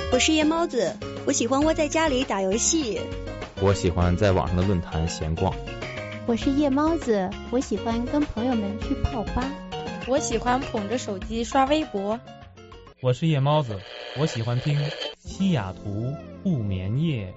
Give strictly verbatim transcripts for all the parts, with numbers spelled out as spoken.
我是夜猫子，我喜欢窝在家里打游戏。 我喜欢在网上的论坛闲逛。 我是夜猫子，我喜欢跟朋友们去泡吧。 我喜欢捧着手机刷微博。 我是夜猫子，我喜欢听西雅图不眠夜。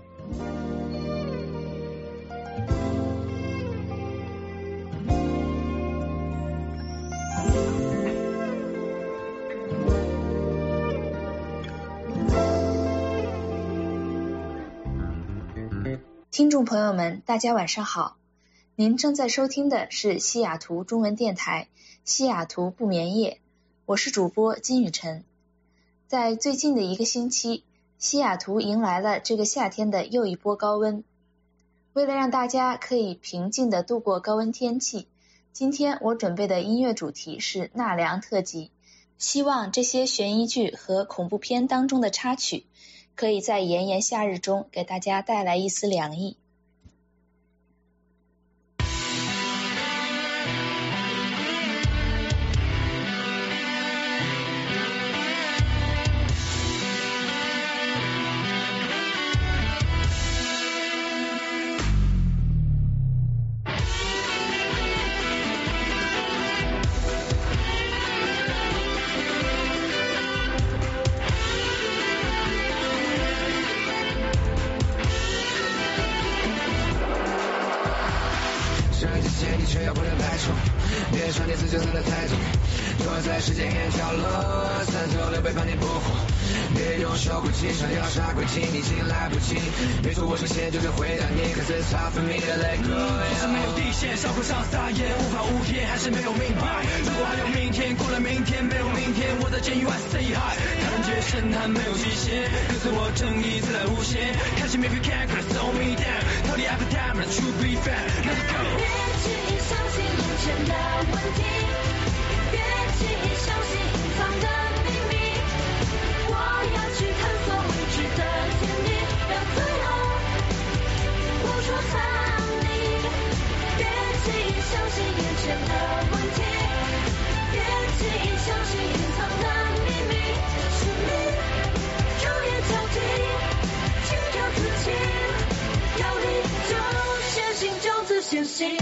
听众朋友们，大家晚上好，您正在收听的是西雅图中文电台西雅图不眠夜，我是主播金雨晨。在最近的一个星期，西雅图迎来了这个夏天的又一波高温。为了让大家可以平静地度过高温天气，今天我准备的音乐主题是纳凉特辑，希望这些悬疑剧和恐怖片当中的插曲可以在炎炎夏日中给大家带来一丝凉意。 却要不能太重，别说你自就真的太重，躲在时间眼角落，三头六臂把你捕获，别用手鼓气上要杀鬼气，你已经来不及，别说我出现就是回答你 ，cause it's hard for me to let go。是没有底线，烧口上撒野，无法无天，还是没有明白。如果还有明天，过了明天，没有明天，我在监狱外 say hi。他人觉神探没有极限，跟随我正义自来无限。看见 if you can't gonna slow me down， 到底 every time the truth be found。Let's go。 相信眼前的问题，别轻易相信隐藏的秘密。我要去探索未知的天地，让自由无处藏匿。别轻易相信眼前的问题，别轻易相信隐藏的秘密。是你昼夜交替，请就自清，要你就先行，就自先行。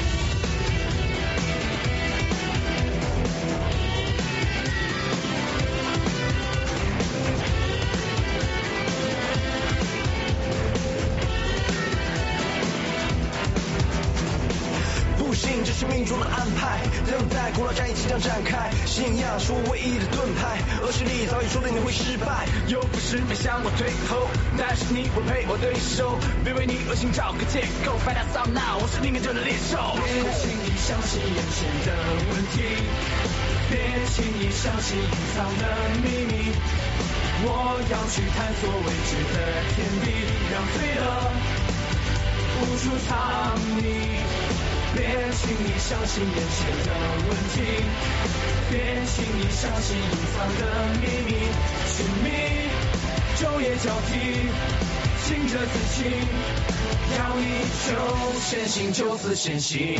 这是命中的安排，等待古老战役即将展开，信仰是我唯一的盾牌，恶势力早已说定你会失败，又不是没向我退后，但是你不配我对手，别为你恶心找个借口 ，Find out some now， 我是里面中的猎手。别轻易相信眼前的问题，别轻易相信隐藏的秘密，我要去探索未知的天地，让罪恶无处藏匿。别轻易相信眼前的问题，别轻易相信隐藏的秘密，寻觅昼夜交替，清着自清，要你就先行，就此先行。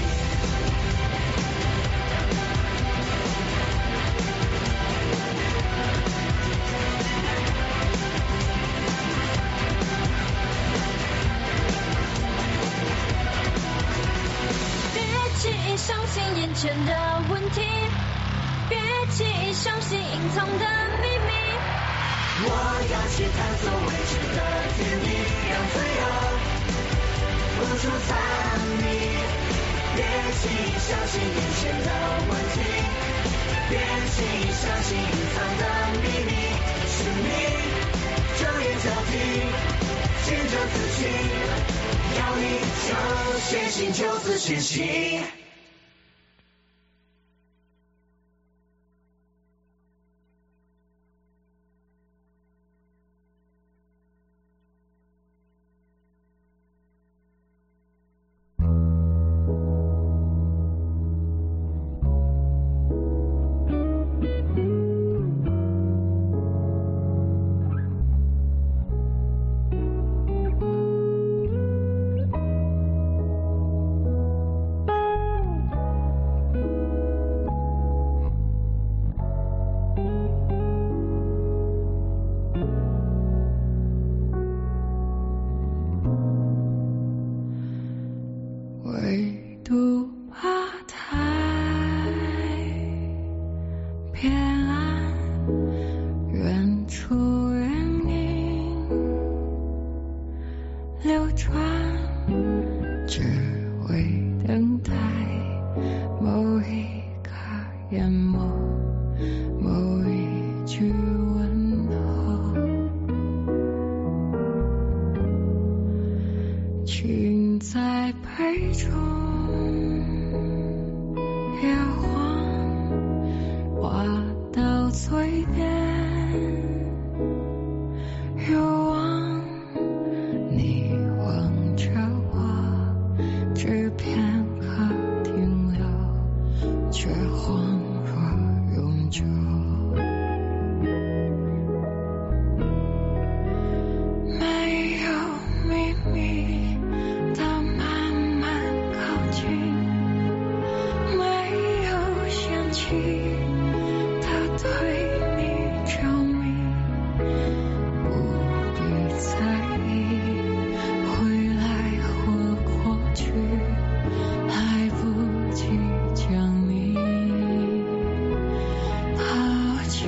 相信眼前的问题，别轻易相信隐藏的秘密。 我要去探索未知的天地，让罪恶无处藏匿。别轻易相信眼前的问题，别轻易相信隐藏的秘密。是你昼夜交替，清着自清，要你就先行，就此先行。 在杯中摇晃，话到嘴边又忘，你望着我，只片刻停留，却恍若永久。没有秘密的慢慢靠近，没有嫌弃的对你着迷，不必在意未来或过去，来不及将你抛弃。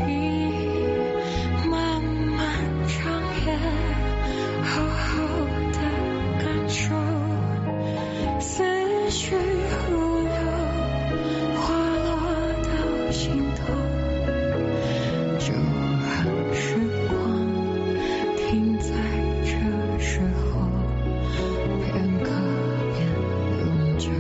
漫漫长夜，好好的感受，思绪如流，滑落到心头，就让时光停在这时候，片刻便永久。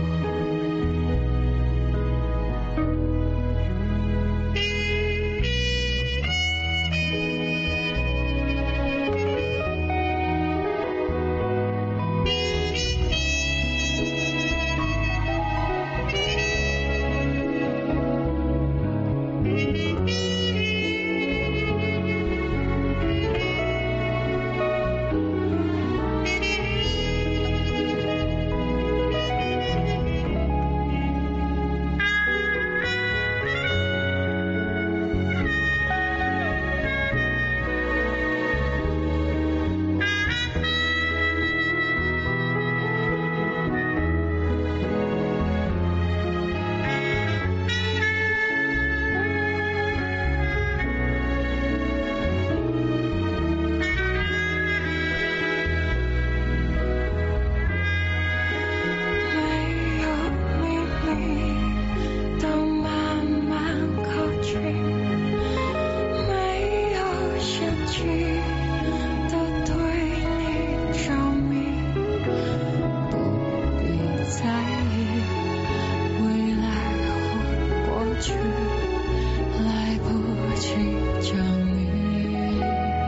没有秘密的慢慢靠近，没有嫌弃的对你着迷，不必在意未来或过去，来不及将你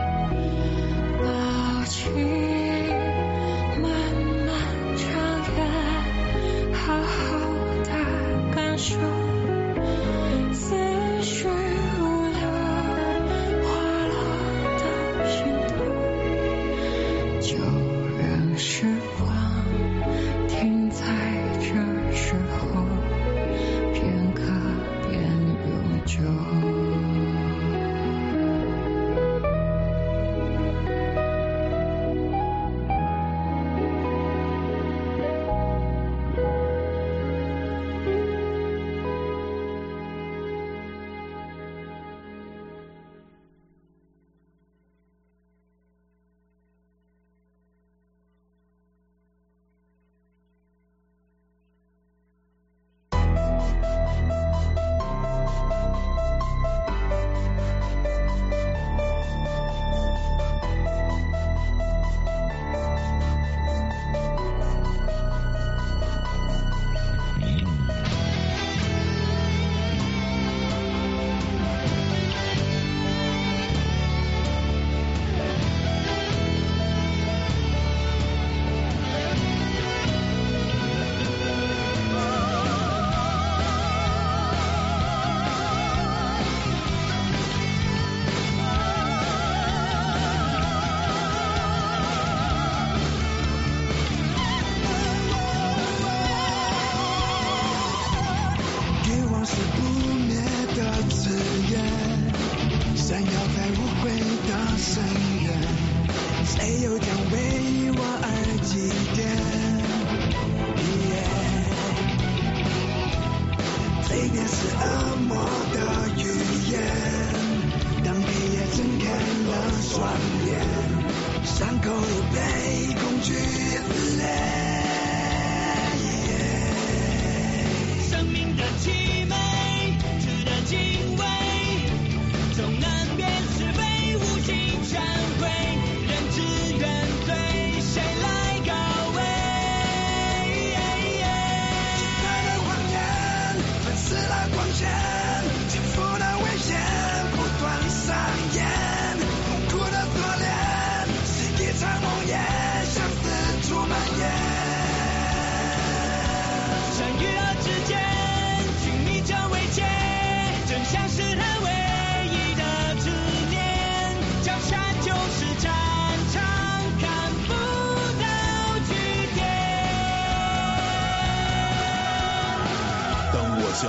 抛弃。漫漫长夜，好好的感受，思绪如流，滑落到心头，就让时光停在这时候，片刻便永久。 生命的凄美，值得敬畏。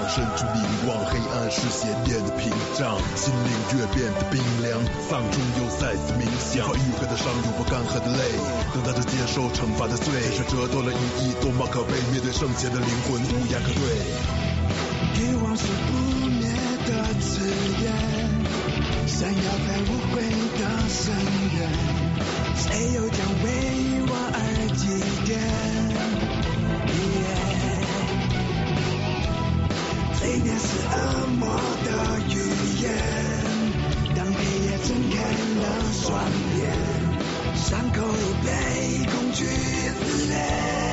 伸出灵光，黑暗是邪念的屏障，心灵越变得冰凉，丧钟又再次冥想，愈合的伤，永不干涸的泪，等待着接受惩罚的罪，天使折断了羽翼，多么可悲，面对圣洁的灵魂无言可对。 欲望是不灭的字眼，闪耀在无悔的深渊，谁又将为我而祭奠？嘴边是恶魔的语言，当黑夜睁开了双眼，伤口已被恐惧撕裂。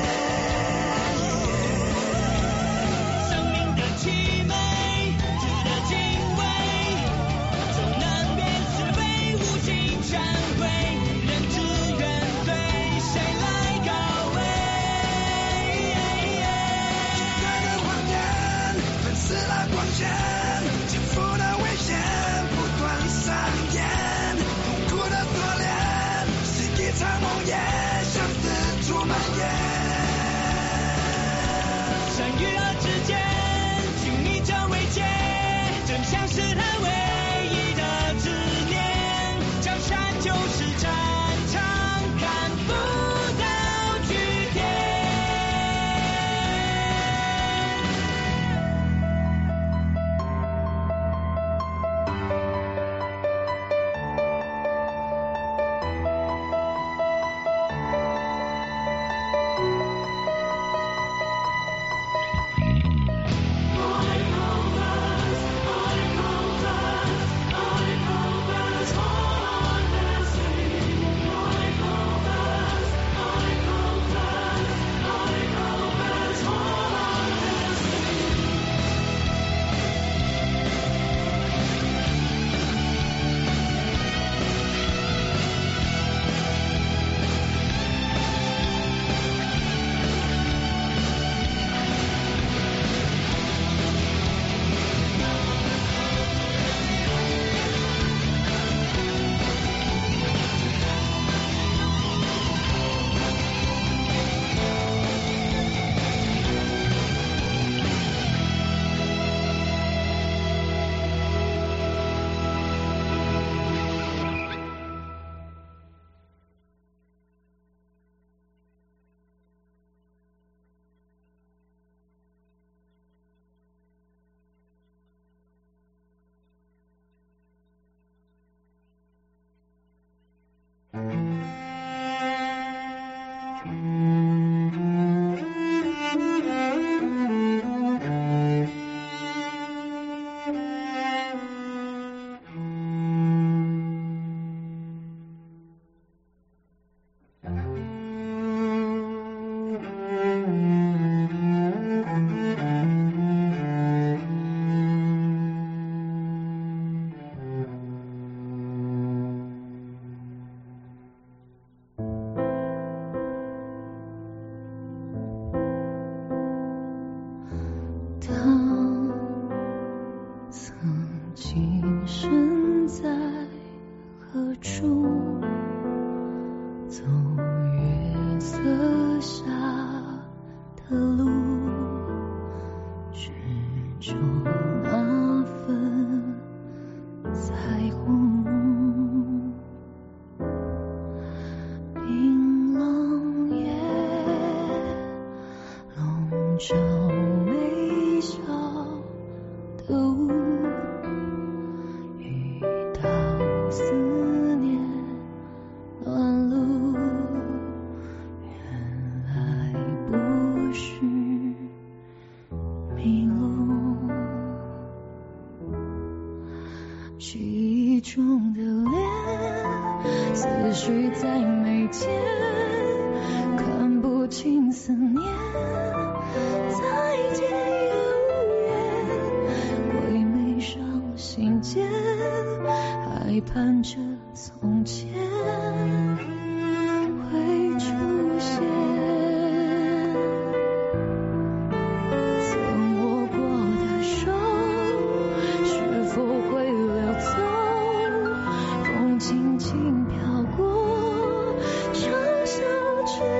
生命的凄美值得敬畏，总能辨是非无情忏悔，人之原罪谁来告慰？奇怪的谎言粉饰了光线，幸福的危险不断上演，痛苦的锁链是一场梦魇，相思出蔓延。善与恶之间，请你这位界，真相是他唯一的执念，江山就是战场，看不到句点。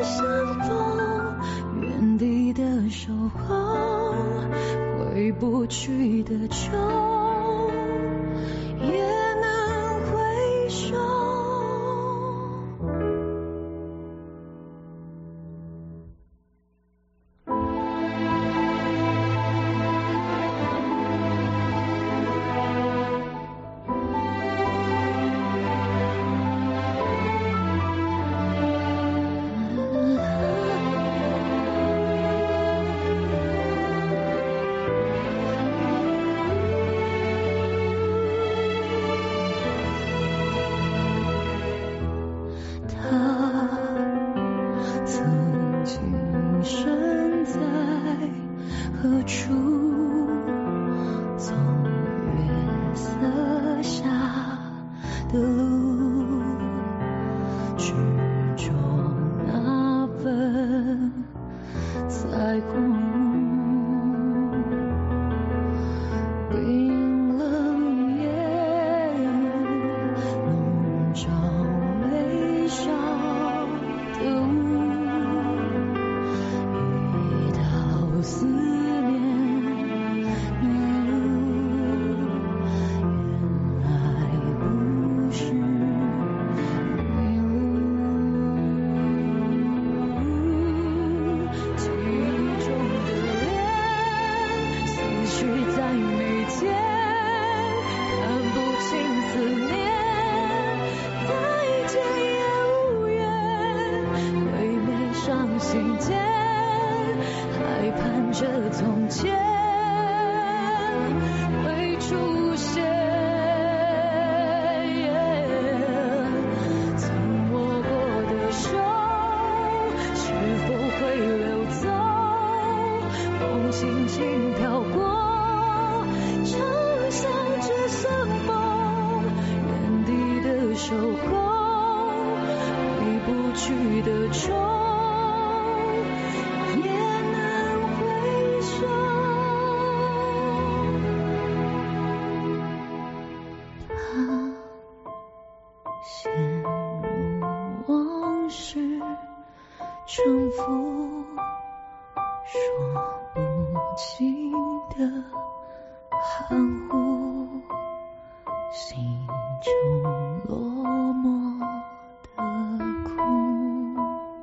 不去曲中那份在过目，冰冷夜笼罩悲伤的雾，一道思念的路，原来不是迷路，记忆中的脸思绪在眉间，看不清思念，再见也无缘，回美伤心间，还盼着从前会出现。曾握过的手是否会流走，风轻轻飘过，撑伞只剩风，原地的守候，回不去的愁，也难回首。他陷入往事，重复说不清的含糊，心中落寞的苦，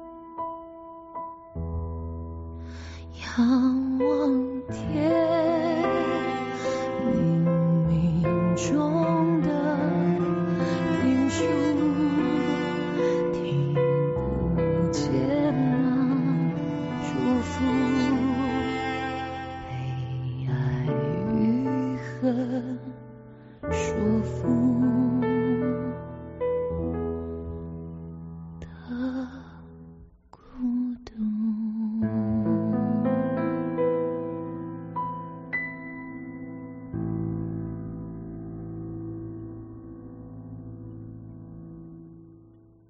仰望天，冥冥中的命数，听不见那祝福，悲哀与恨